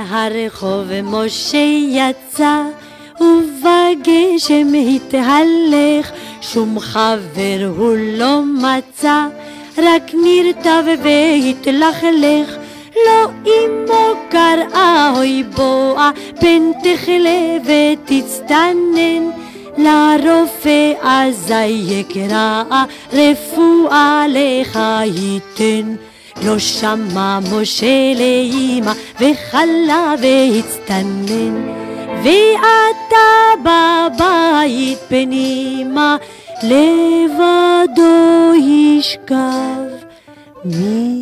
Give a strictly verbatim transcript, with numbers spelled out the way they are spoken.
הרחוב משה יצא, ובגשם התהלך, שום חבר הוא לא מצא, רק נרטב והתלכלך. לא אמו קראה אוי בואה, פן תחלה ותצטנן, לרופא אזי יקרא, רפואה לך ייתן. לא שמע משה לאמא, וחלה והצטנן, ואתה בבית פנימה, לבדו ישכב. מי